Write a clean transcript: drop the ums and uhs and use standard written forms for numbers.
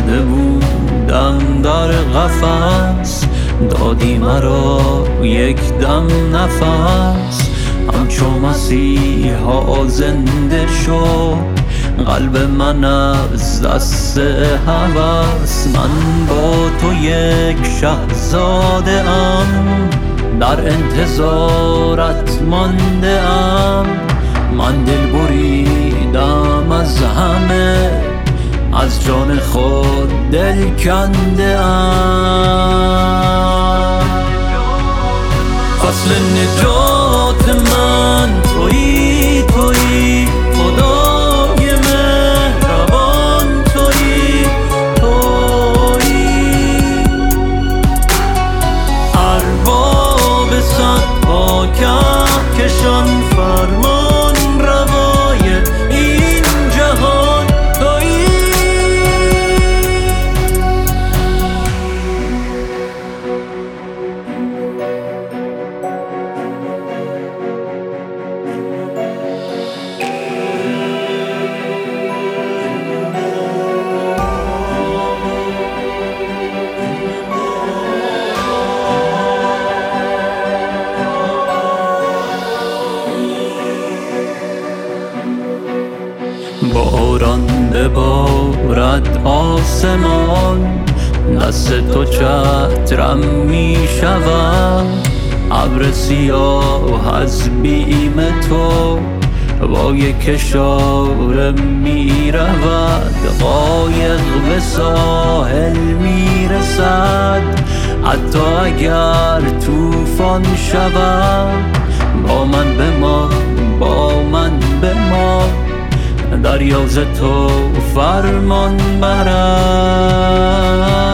کرده بودم در قفس، دادی مرا یک دم نفس. همچو مسیحا زنده شد قلب من از دست هوس. من با تو یک شهزاده ام، در انتظارت مانده ام. من دل بریدم از همه، از جان خود دل کنده ام. فصل نجات من تویی، تویی خدای مهربان، تویی، تویی ارباب صد پا کهکشان، فرمان روای این جهان، تویی. باران ببارد آسمان، دست تو چترم می شود. ابر سیاه از بیم تو با یک اشاره می رود. قایق به ساحل می رسد، حتی اگر طوفان شود. با من بمان، با من بمان، دریا ز تو فرمان برد.